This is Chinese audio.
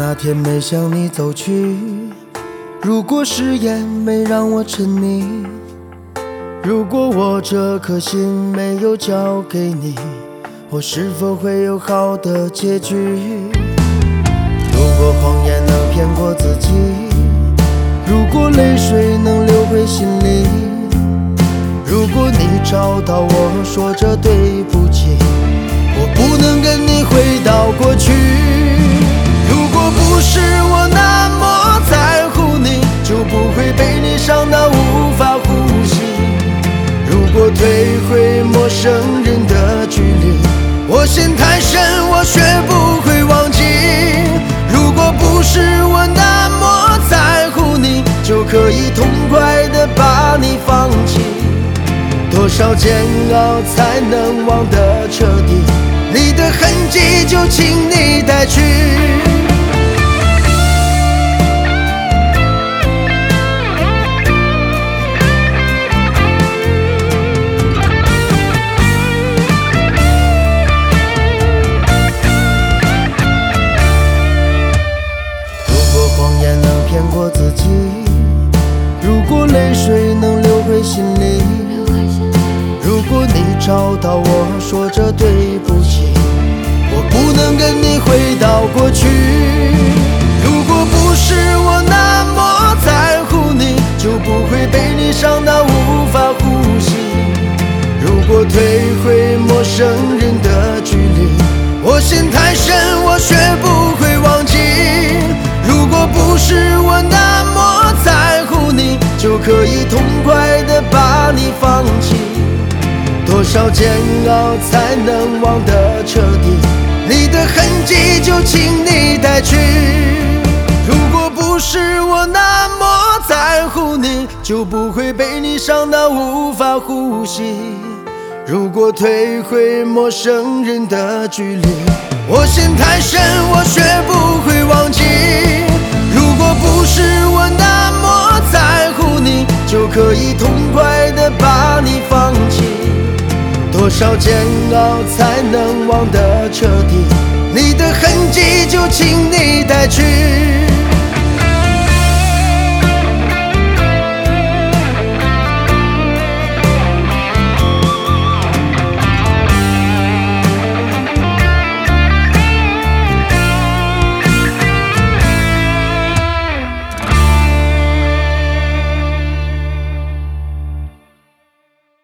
那天没向你走去，如果誓言没让我沉溺，如果我这颗心没有交给你，我是否会有好的结局？如果谎言能骗过自己，如果泪水能流回心里，如果你找到我说着对不起，我不能跟你回到过去。如果不是我那么在乎你，就不会被你伤到无法呼吸。如果退回陌生人的距离，我陷太深，我学不会忘记。如果不是我那么在乎你，就可以痛快地把你放弃。多少煎熬才能忘得彻底？你的痕迹就请你带去。如果谎言能骗过自己，如果泪水能流回心里，如果你找到我说着对不起，我不能跟你回到过去。如果不是我那么在乎你，就不会被你伤到无法呼吸。如果退回陌生人的距离，我陷太深，我学不会忘记。如果不是我那么在乎你，就可以痛快地把你放弃。多少煎熬才能忘得彻底？你的痕迹就请你带去。如果不是我那么在乎你，就不会被你伤到无法呼吸。如果退回陌生人的距离，我陷太深，我学不会忘记。如果不是我那么在乎你，就可以痛快地把你放弃。多少煎熬才能忘得彻底？你的痕迹就请你带去。